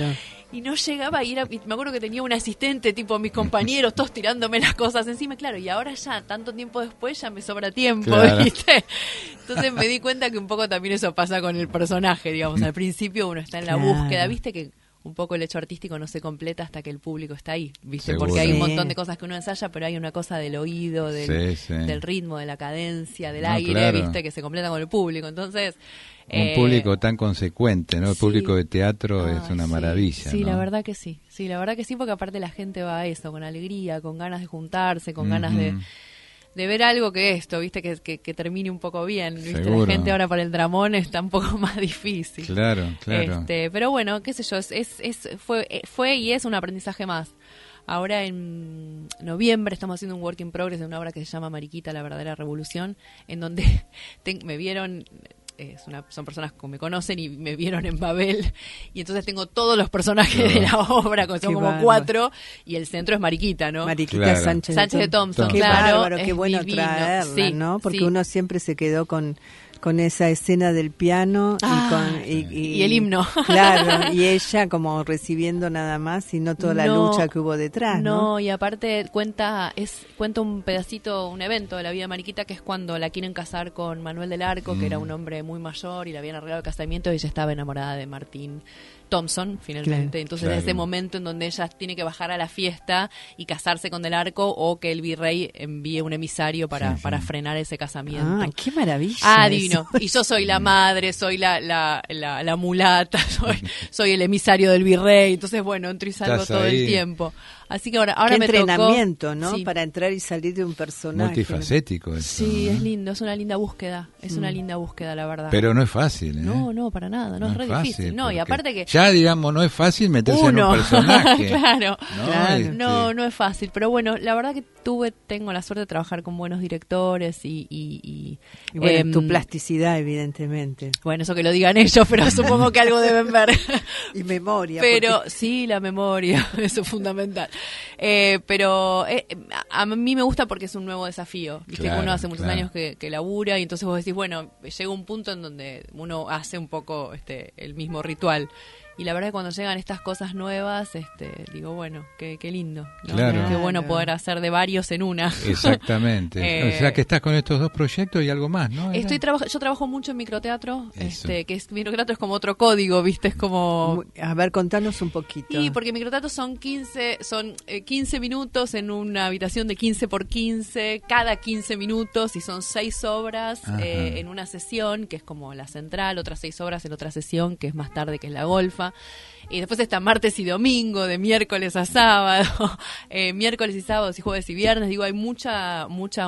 y no llegaba y me acuerdo que tenía un asistente, tipo mis compañeros, todos tirándome las cosas encima, claro, y ahora ya, tanto tiempo después, ya me sobra tiempo, claro. ¿viste? Entonces me di cuenta que un poco también eso pasa con el personaje, digamos, al principio uno está en la búsqueda, ¿viste? Que un poco el hecho artístico no se completa hasta que el público está ahí, ¿viste? Seguro. Porque hay un montón de cosas que uno ensaya, pero hay una cosa del oído, del ritmo, de la cadencia, del aire, claro. ¿viste? Que se completa con el público. Entonces... Un público tan consecuente, ¿no? El público de teatro es una maravilla, sí, ¿no? la verdad que sí. Sí, la verdad que sí, porque aparte la gente va a eso, con alegría, con ganas de juntarse, con ganas de ver algo que esto, ¿viste? Que termine un poco bien, ¿viste? Seguro. La gente ahora para el dramón está un poco más difícil. Claro. Pero bueno, qué sé yo, fue y es un aprendizaje más. Ahora en noviembre estamos haciendo un work in progress de una obra que se llama Mariquita, la verdadera revolución, en donde me vieron... son personas que me conocen y me vieron en Babel, y entonces tengo todos los personajes de la obra, que son como 4, y el centro es Mariquita, ¿no? Mariquita Sánchez de Thompson, qué claro. Bárbaro, qué bueno divino. traerla, ¿no? Porque sí. uno siempre se quedó con esa escena del piano y el himno. Claro, y ella como recibiendo nada más y no toda la lucha que hubo detrás, ¿no? No, y aparte cuenta un pedacito, un evento de la vida de Mariquita, que es cuando la quieren casar con Manuel del Arco, que era un hombre muy mayor y le habían arreglado el casamiento y ella estaba enamorada de Martín Thompson, finalmente. Claro. Entonces, ese momento en donde ella tiene que bajar a la fiesta y casarse con Del Arco, o que el virrey envíe un emisario para frenar ese casamiento. ¡Qué maravilla! Divino. Y yo soy la madre, soy la mulata, soy el emisario del virrey. Entonces, bueno, entro y salgo todo el tiempo. Así que ahora qué me entrenamiento, tocó, ¿no? Sí. Para entrar y salir de un personaje. Multifacético eso, Sí, ¿no? es lindo, es una linda búsqueda. Es una linda búsqueda, la verdad. Pero no es fácil, ¿eh? No, para nada. No, es re fácil, difícil. No, y aparte que... Ya, digamos, no es fácil meterse en un personaje. Claro. ¿No? No es fácil. Pero bueno, la verdad que tengo la suerte de trabajar con buenos directores y bueno, tu plasticidad, evidentemente. Bueno, eso que lo digan ellos, pero supongo que algo deben ver. Y memoria. Pero sí, la memoria, eso es fundamental. Pero a mí me gusta porque es un nuevo desafío. Viste que uno hace muchos años que labura, y entonces vos decís, bueno, llega un punto en donde uno hace un poco el mismo ritual. Y la verdad que cuando llegan estas cosas nuevas, digo, bueno, qué lindo, ¿no? Claro. Qué bueno poder hacer de varios en una. Exactamente. O sea que estás con estos dos proyectos y algo más, ¿no? Yo trabajo mucho en microteatro, microteatro es como otro código, ¿viste? Es como... A ver, contanos un poquito. Sí, porque microteatro son 15 minutos en una habitación de 15 por 15, cada 15 minutos, y son 6 obras en una sesión, que es como la central, otras 6 obras en otra sesión, que es más tarde, que es la golfa. Y después está martes y domingo, de miércoles a sábado, miércoles y sábados y jueves y viernes. Digo, hay mucha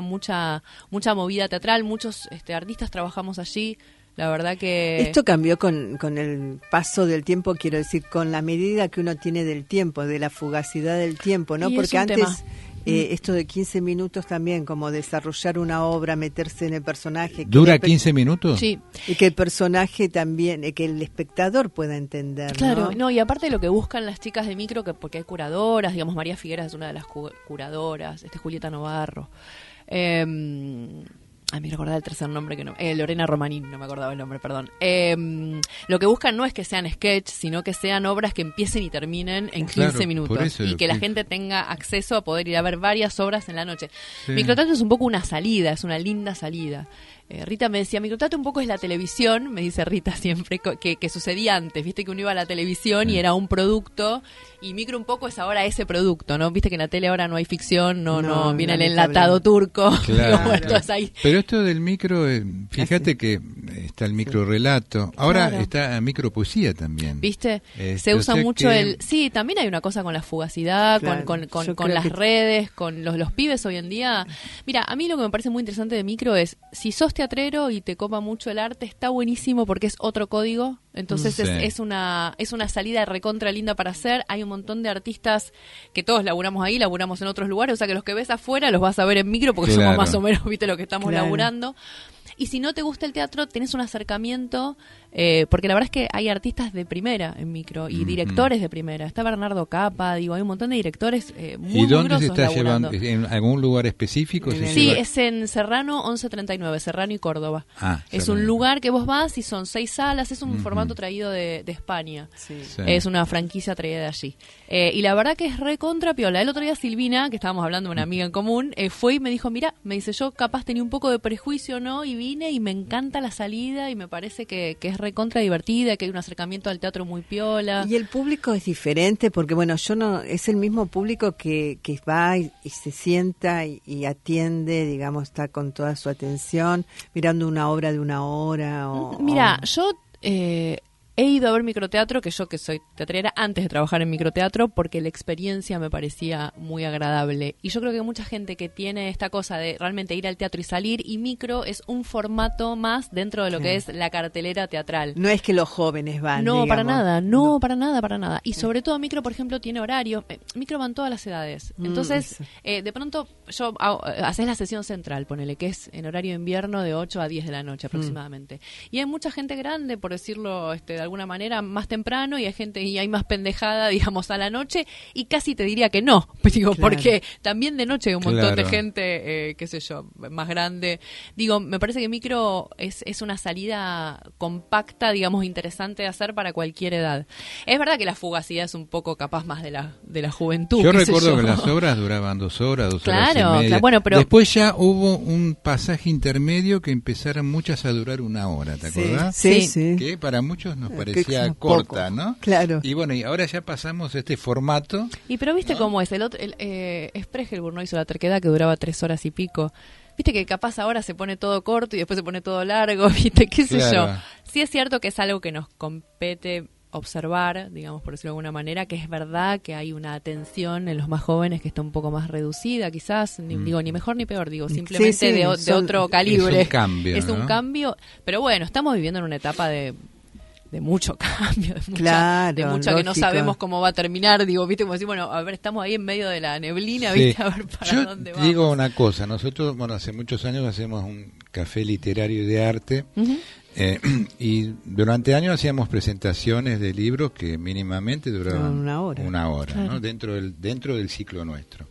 movida teatral, muchos artistas trabajamos allí. La verdad que... Esto cambió con el paso del tiempo, quiero decir, con la medida que uno tiene del tiempo, de la fugacidad del tiempo, ¿no? Y porque es un antes... tema. Esto de 15 minutos también, como desarrollar una obra, meterse en el personaje. ¿Dura 15 minutos? Sí. Y que el personaje también, que el espectador pueda entender. Claro, y aparte lo que buscan las chicas de micro, porque hay curadoras, digamos, María Figueras es una de las curadoras, Julieta Novarro. Me recordaba el tercer nombre que no. Lorena Romanín, no me acordaba el nombre, perdón. Lo que buscan no es que sean sketch, sino que sean obras que empiecen y terminen en 15 minutos. Y que la gente tenga acceso a poder ir a ver varias obras en la noche. Sí. Microteatro es un poco una salida, es una linda salida. Rita me decía, microteatro un poco es la televisión, me dice Rita siempre, que sucedía antes, viste que uno iba a la televisión y era un producto, y micro un poco es ahora ese producto, ¿no? Viste que en la tele ahora no hay ficción, no viene el enlatado turco. Claro, ahí. Pero esto del micro, fíjate que está el micro relato, ahora está micro poesía también. ¿Viste? Se usa mucho Sí, también hay una cosa con la fugacidad, con las redes, con los pibes hoy en día. Mira, a mí lo que me parece muy interesante de micro es, si sos teatrero y te copa mucho el arte, está buenísimo porque es otro código, entonces es una salida recontra linda para hacer. Hay un montón de artistas que todos laburamos ahí, laburamos en otros lugares, o sea que los que ves afuera los vas a ver en micro porque somos más o menos, viste, lo que estamos laburando. Y si no te gusta el teatro, tenés un acercamiento porque la verdad es que hay artistas de primera en micro y directores de primera. Está Bernardo Capa, digo, hay un montón de directores muy ¿Y dónde grosos se está laburando. llevando? ¿En algún lugar específico? Sí, es en Serrano 1139, Serrano y Córdoba. Es un lugar que vos vas y son 6 salas, es un formato traído de España. Sí. Sí. Es una franquicia traída de allí. Y la verdad que es re contra piola. El otro día Silvina, que estábamos hablando de una amiga en común, fue y me dijo, mira, me dice, yo capaz tenía un poco de prejuicio, ¿no? Y vine y me encanta la salida y me parece que es re contra divertida, que hay un acercamiento al teatro muy piola. Y el público es diferente porque, bueno, es el mismo público que va y se sienta y atiende, digamos, está con toda su atención, mirando una obra de una hora. Mira, yo he ido a ver microteatro, que yo que soy teatrera, antes de trabajar en microteatro, porque la experiencia me parecía muy agradable. Y yo creo que mucha gente que tiene esta cosa de realmente ir al teatro y salir, y micro es un formato más dentro de lo que es la cartelera teatral. No es que los jóvenes van, No, digamos. para nada, para nada. Y sobre todo micro, por ejemplo, tiene horario. Micro van todas las edades. Entonces, de pronto, haces la sesión central, ponele, que es en horario de invierno de 8 a 10 de la noche aproximadamente. Y hay mucha gente grande, por decirlo de alguna manera, más temprano, y hay más pendejada, digamos, a la noche, y casi te diría que no, digo, porque también de noche hay un montón de gente, qué sé yo, más grande. Digo, me parece que micro es una salida compacta, digamos, interesante de hacer para cualquier edad. Es verdad que la fugacidad es un poco capaz más de la juventud. Yo recuerdo que las obras duraban 2 horas, 2 horas y media. Claro, bueno, pero después ya hubo un pasaje intermedio que empezaron muchas a durar 1 hora, ¿te acordás? Sí. Que para muchos nos parecía corta, ¿no? Claro. Y bueno, y ahora ya pasamos este formato. Y pero viste cómo es, Spregelburg no hizo La Terquedad, que duraba 3 horas y pico. Viste que capaz ahora se pone todo corto y después se pone todo largo, viste, qué sé yo. Sí es cierto que es algo que nos compete observar, digamos, por decirlo de alguna manera, que es verdad que hay una atención en los más jóvenes que está un poco más reducida, quizás, ni mejor ni peor, digo, simplemente de otro calibre. Es un cambio, es un cambio, pero bueno, estamos viviendo en una etapa de mucho cambio, de mucha que no sabemos cómo va a terminar, digo, viste, como decir, bueno, a ver, estamos ahí en medio de la neblina, viste, a ver para dónde vamos. Digo una cosa, nosotros, bueno, hace muchos años hacemos un café literario de arte, y durante años hacíamos presentaciones de libros que mínimamente duraban 1 hora, claro, ¿no? dentro del ciclo nuestro.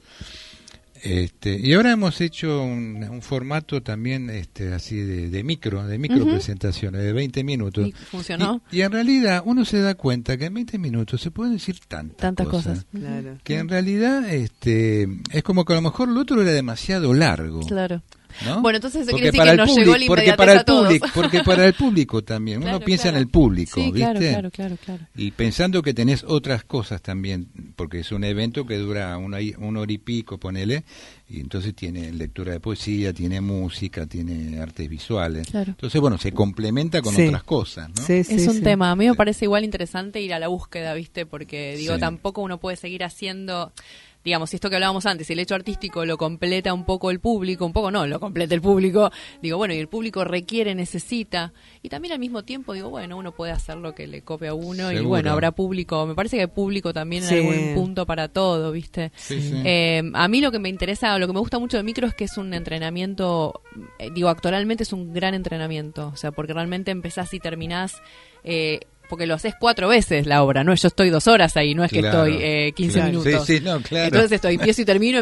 Y ahora hemos hecho un formato también así de micro presentaciones de 20 minutos. ¿Y funcionó? Y en realidad uno se da cuenta que en 20 minutos se pueden decir tantas cosas. Claro. Que en realidad es como que a lo mejor lo otro era demasiado largo. Claro. ¿No? Bueno, entonces eso porque quiere decir que nos llegó la inmediatez a todos. Porque para el público también, uno piensa en el público, sí, ¿viste? Claro. Y pensando que tenés otras cosas también, porque es un evento que dura 1 hora y pico, ponele, y entonces tiene lectura de poesía, tiene música, tiene artes visuales. Claro. Entonces, bueno, se complementa con otras cosas, ¿no? Es un tema. A mí me parece igual interesante ir a la búsqueda, ¿viste? Porque, digo, tampoco uno puede seguir haciendo... Digamos, si esto que hablábamos antes, si el hecho artístico lo completa un poco el público, un poco no, lo completa el público, digo, bueno, y el público requiere, necesita, y también al mismo tiempo, digo, bueno, uno puede hacer lo que le cope a uno, seguro. Y bueno, habrá público, me parece que hay público también en algún punto para todo, ¿viste? Sí. A mí lo que me interesa, lo que me gusta mucho de micro es que es un entrenamiento, digo, actualmente es un gran entrenamiento, o sea, porque realmente empezás y terminás... porque lo haces 4 veces la obra, no yo estoy 2 horas ahí, no es que estoy 15 minutos. Sí, no, claro. Entonces estoy, empiezo y termino.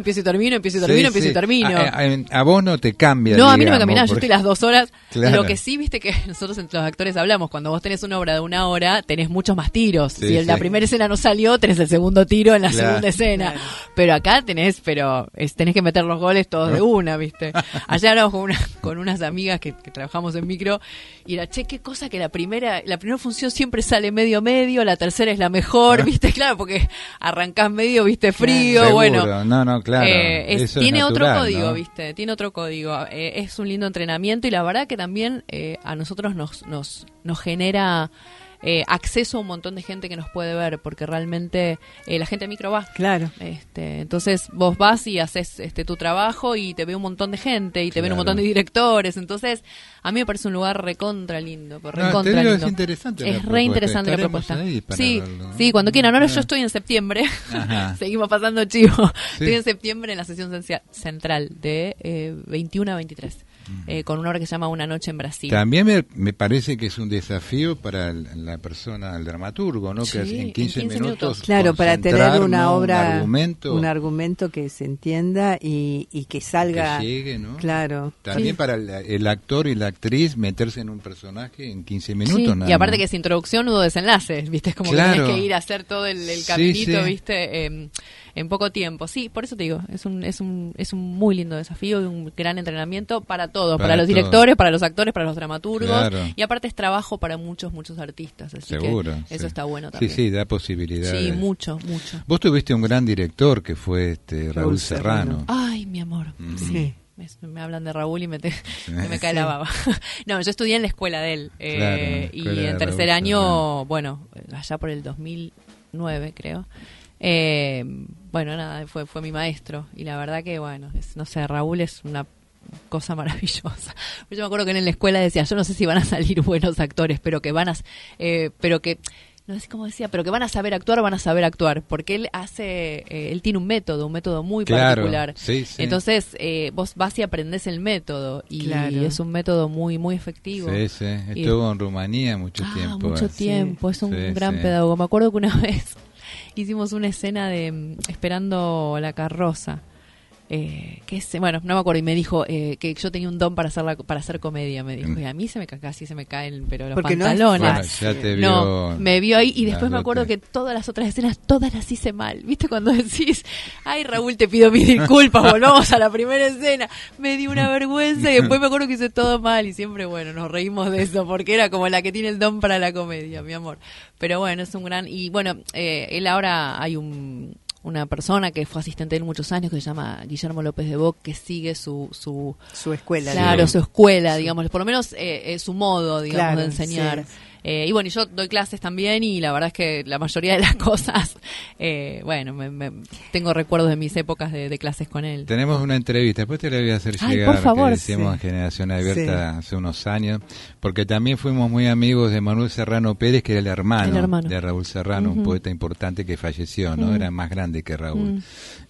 A vos no te cambia. No, a mí no me cambia nada, yo estoy las 2 horas. Claro. Lo que sí, viste que nosotros entre los actores hablamos, cuando vos tenés una obra de 1 hora, tenés muchos más tiros. Si la primera escena no salió, tenés el segundo tiro en la segunda escena. Claro. Pero acá tenés que meter los goles todos de una, viste. Allá hablamos con unas amigas que trabajamos en micro, y era, qué cosa que la primera función siempre sale medio, la tercera es la mejor, ¿viste? Claro, porque arrancás medio, ¿viste? Frío, seguro. Bueno. No, claro. Tiene natural, otro código, ¿no? ¿viste? Tiene otro código. Es un lindo entrenamiento y la verdad que también a nosotros nos genera... acceso a un montón de gente que nos puede ver, porque realmente la gente de micro va. Claro. Entonces vos vas y haces tu trabajo y te ve un montón de gente y te ven un montón de directores. Entonces a mí me parece un lugar recontra lindo. Lindo. Es interesante. Es re interesante la propuesta. Sí, verlo, ¿no? Sí, cuando quieran. Ahora yo estoy en septiembre. Seguimos pasando chivo. Estoy en septiembre en la sesión central de 21 a 23. con una obra que se llama Una noche en Brasil. También me parece que es un desafío para la persona, el dramaturgo, ¿no? Sí, que en 15 minutos claro, para tener una obra, un argumento que se entienda y que salga, que llegue, ¿no? Claro. También para el actor y la actriz meterse en un personaje en 15 minutos. Sí, nada y aparte más. que es introducción, nudo desenlace, ¿viste? Es como Claro. que tenés que ir a hacer todo el caminito, sí. ¿viste? En poco tiempo. Sí, por eso te digo, es un muy lindo desafío y un gran entrenamiento para todos, para los directores, para los actores, para los dramaturgos. Claro. Y aparte es trabajo para muchos artistas, así Seguro, que eso sí. está bueno también. Sí, da posibilidades. Sí, mucho. Vos tuviste un gran director que fue Raúl Serrano. Ay, mi amor. Sí. Me hablan de Raúl y me cae la baba. No, yo estudié en la escuela de él. Claro, y en tercer año, bueno, allá por el 2009, creo. Bueno, nada, fue mi maestro. Y la verdad que, bueno, no sé, Raúl es una cosa maravillosa. Yo me acuerdo que él en la escuela decía, yo no sé si van a salir buenos actores, pero que van a... no sé cómo decía, pero que van a saber actuar, porque él él tiene un método muy particular. Sí. Entonces, vos vas y aprendés el método, y es un método muy, muy efectivo. Sí. Estuvo en Rumanía mucho tiempo. Mucho tiempo, es un gran pedagogo. Me acuerdo que una vez hicimos una escena de esperando la carroza. Bueno, no me acuerdo, y me dijo que yo tenía un don para hacer comedia, me dijo, y a mí casi se me caen los porque pantalones. Bueno, ya te vio, no, me vio ahí, y después me acuerdo que todas las otras escenas, todas las hice mal. ¿Viste cuando decís, ay, Raúl, te pido mis disculpas, volvamos a la primera escena? Me dio una vergüenza, y después me acuerdo que hice todo mal, y siempre, bueno, nos reímos de eso, porque era como la que tiene el don para la comedia, mi amor. Pero bueno, es un gran... Y bueno, él ahora hay una persona que fue asistente de él muchos años, que se llama Guillermo López de Boc, que sigue su escuela. Claro, su escuela, digamos, por lo menos su modo, digamos, de enseñar. Sí. Y bueno, y yo doy clases también, y la verdad es que la mayoría de las cosas, bueno, tengo recuerdos de mis épocas de clases con él. Tenemos una entrevista, después te la voy a hacer Ay, llegar, por favor. que hicimos en Generación Abierta hace unos años, porque también fuimos muy amigos de Manuel Serrano Pérez, que era el hermano de Raúl Serrano, un poeta importante que falleció, ¿no? Era más grande que Raúl.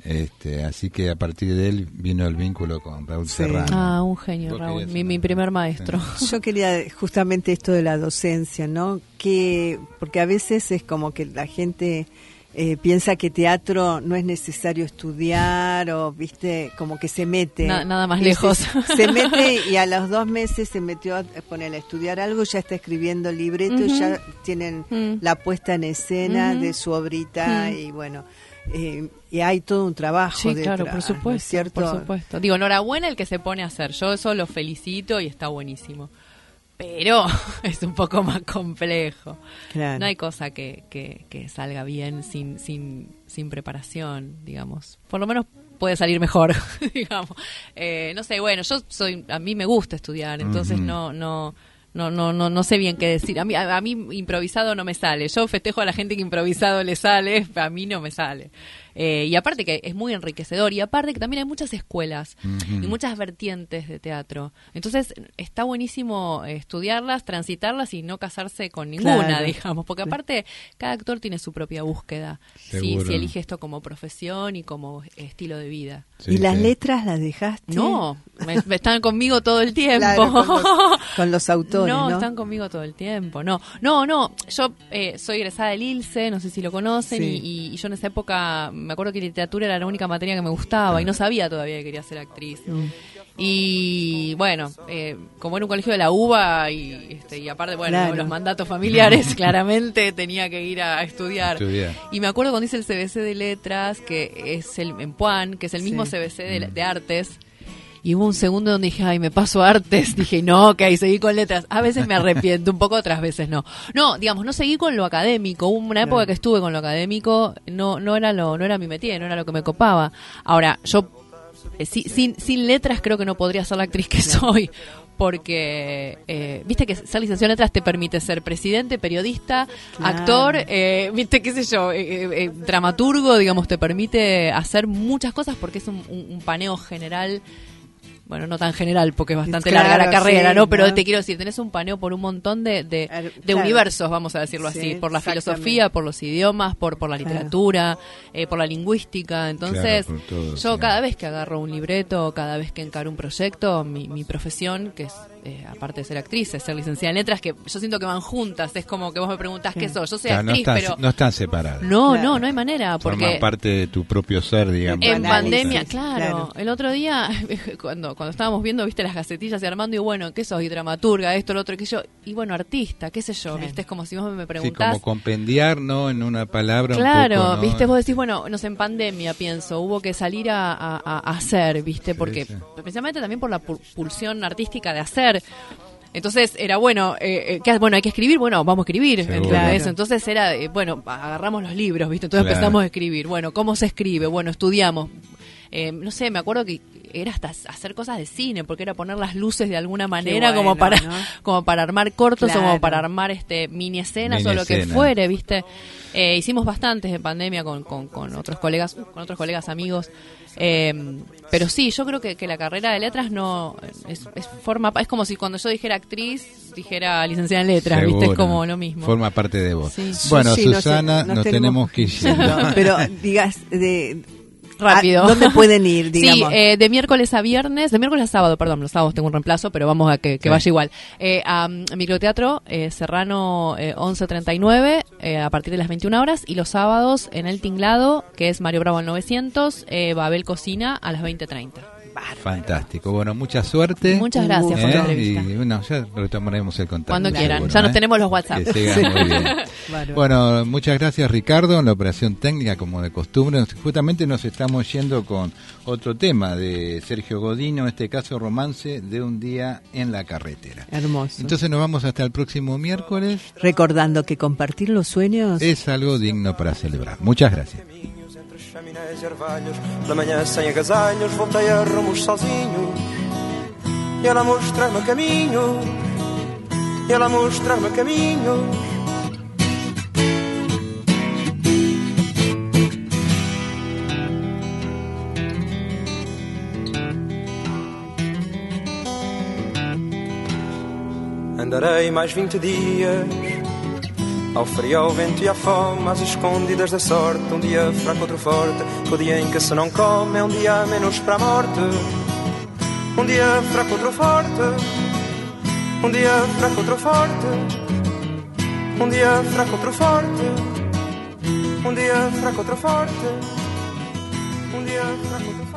Así que a partir de él vino el vínculo con Raúl Serrano. Ah, un genio, Raúl, mi primer maestro. Yo quería justamente esto de la docencia, ¿no? Porque a veces es como que la gente piensa que teatro no es necesario estudiar, o viste, como que se mete nada más lejos, se mete, y a los 2 meses se metió a estudiar algo, ya está escribiendo libretos, ya tienen la puesta en escena de su obrita, y bueno, y hay todo un trabajo detrás, claro, por supuesto, ¿no es cierto? por supuesto. Digo, enhorabuena el que se pone a hacer, yo eso lo felicito y está buenísimo. Pero es un poco más complejo. Claro. No hay cosa que salga bien sin preparación, digamos. Por lo menos puede salir mejor, digamos. No sé, bueno, a mí me gusta estudiar, entonces no sé bien qué decir. A mí improvisado no me sale. Yo festejo a la gente que improvisado le sale, a mí no me sale. Y aparte que es muy enriquecedor, y aparte que también hay muchas escuelas y muchas vertientes de teatro. Entonces está buenísimo estudiarlas, transitarlas y no casarse con ninguna, digamos, porque aparte cada actor tiene su propia búsqueda, si elige esto como profesión y como estilo de vida. Sí, ¿y las letras las dejaste? No, me están conmigo todo el tiempo. Claro, con los autores, ¿no? Están conmigo todo el tiempo. No, yo soy egresada del ILSE, no sé si lo conocen, y yo en esa época me acuerdo que literatura era la única materia que me gustaba y no sabía todavía que quería ser actriz. Y bueno, como era un colegio de la UBA y aparte, bueno, los mandatos familiares, claramente tenía que ir a estudiar. Y me acuerdo cuando hice el CBC de letras, que es en Puan, que es el mismo CBC de artes. Y hubo un segundo donde dije, ay, me paso a artes. Dije, no, ok, seguí con letras. A veces me arrepiento un poco, otras veces no. No, digamos, no seguí con lo académico. Hubo una época que estuve con lo académico, no era mi métier, no era lo que me copaba. Ahora, yo sin letras creo que no podría ser la actriz que soy. Porque, viste que ser licenciado en letras te permite ser presidente, periodista, actor, viste, qué sé yo, dramaturgo, digamos, te permite hacer muchas cosas porque es un paneo general bueno, no tan general porque es bastante Claro, larga la carrera, sí, ¿no? Pero ¿no? te quiero decir, tenés un paneo por un montón de Claro. universos, vamos a decirlo Sí, así, por la exactamente. filosofía, por los idiomas, por la literatura, por la lingüística. Entonces, Claro, por todo, yo sí. cada vez que agarro un libreto, cada vez que encaro un proyecto, mi profesión, que es, aparte de ser actriz, es ser licenciada en letras, que yo siento que van juntas, es como que vos me preguntás qué soy, yo soy Claro, actriz, pero... no están separadas. No, Claro. no hay manera, porque... Forman parte de tu propio ser, digamos. En análisis. pandemia, Claro. claro. El otro día, cuando estábamos viendo, viste, las gacetillas y armando, y bueno, ¿qué sos? Y dramaturga, esto, lo otro, que yo. Y bueno, artista, qué sé yo, Claro. viste, es como si vos me Sí, preguntás. como compendiar, ¿no? En una palabra Claro, un poco, ¿no? viste, vos decís, bueno, no sé, en pandemia pienso, hubo que salir a hacer, viste, porque sí. precisamente también por la pulsión artística de hacer. Entonces era bueno, bueno, hay que escribir, bueno, vamos a escribir. Seguro. ¿Entendés? Claro. Entonces era, bueno, agarramos los libros, ¿viste? Entonces Claro. empezamos a escribir. Bueno, ¿cómo se escribe? Bueno, estudiamos. No sé, me acuerdo que era hasta hacer cosas de cine, porque era poner las luces de alguna manera bueno, ¿no? como para armar cortos Claro. o como para armar mini escenas Mini o lo que escena. fuere, ¿viste? Hicimos bastantes en pandemia con otros colegas amigos. Pero sí, yo creo que la carrera de letras no es como si cuando yo dijera actriz dijera licenciada en letras, Seguro. ¿viste? Es como lo mismo. Forma parte de vos. Sí. Bueno, Sí, Susana, nos nos tenemos que ir yendo. No, pero digas, Rápido. ¿dónde pueden ir, digamos? Sí, de miércoles a sábado, perdón, los sábados tengo un reemplazo, pero vamos a que vaya igual. A Microteatro Serrano 1139 a partir de las 21 horas y los sábados en El Tinglado, que es Mario Bravo al 900, Babel Cocina a las 20:30. Fantástico. Bueno, mucha suerte. Muchas gracias por la entrevista. Y bueno, ya retomaremos el contacto. Cuando quieran, seguro, ya nos tenemos los WhatsApp. Que sigan muy bien. Bárbaro. Bueno, muchas gracias Ricardo en la operación técnica como de costumbre. Justamente nos estamos yendo con otro tema de Sergio Godino, en este caso Romance de un día en la carretera. Hermoso. Entonces nos vamos hasta el próximo miércoles. Recordando que compartir los sueños Es algo digno para celebrar. Muchas gracias. Entre chaminés e orvalhos, pela manhã sem agasalhos, voltei a rumos sozinho. E ela mostra-me caminho, e ela mostra-me caminho. Andarei mais 20 dias, ao frio, ao vento e à fome, às escondidas da sorte. Um dia fraco, outro forte. O dia em que se não come é um dia menos para a morte. Um dia fraco, outro forte. Um dia fraco, outro forte. Um dia fraco, outro forte. Um dia fraco, outro forte. Um dia fraco, outro forte.